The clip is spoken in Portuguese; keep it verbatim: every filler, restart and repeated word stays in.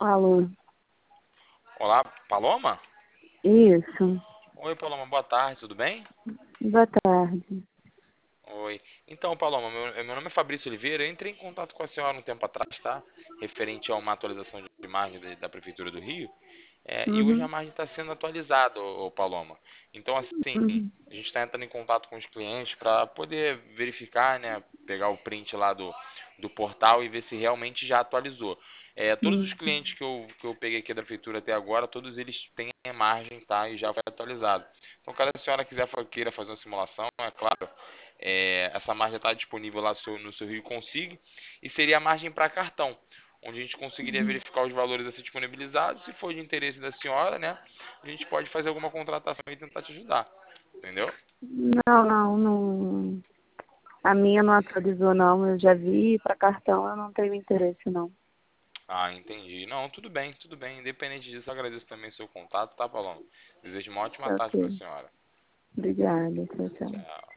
Alô, Olá, Paloma? isso. Oi, Paloma, boa tarde, tudo bem? Boa tarde. Oi. Então, Paloma, meu, meu nome é Fabrício Oliveira. Eu entrei em contato com a senhora um tempo atrás, tá? Referente a uma atualização de imagem da, da Prefeitura do Rio. É, e hoje a Uhum, margem está sendo atualizada, ô, ô, Paloma. Então, assim, uhum, a gente está entrando em contato com os clientes para poder verificar, né? Pegar o print lá do, do portal e ver se realmente já atualizou. É, todos os uhum. clientes que eu, que eu peguei aqui da Prefeitura até agora, todos eles têm a margem, tá? E já foi atualizado. Então, caso a senhora quiser fa- queira fazer uma simulação, é claro, é, essa margem está disponível lá seu- no seu Rio Consigo e seria a margem para cartão, onde a gente conseguiria Uhum. verificar os valores a ser disponibilizados. Se for de interesse da senhora, né, a gente pode fazer alguma contratação e tentar te ajudar, entendeu? Não, não, não. A minha não atualizou, não. Eu já vi para cartão, eu não tenho interesse, não. Ah, entendi. Não, tudo bem, tudo bem. Independente disso, eu agradeço também o seu contato, tá, Paloma? Desejo uma ótima Ok. tarde para a senhora. Obrigada. Tchau, tchau. Tchau.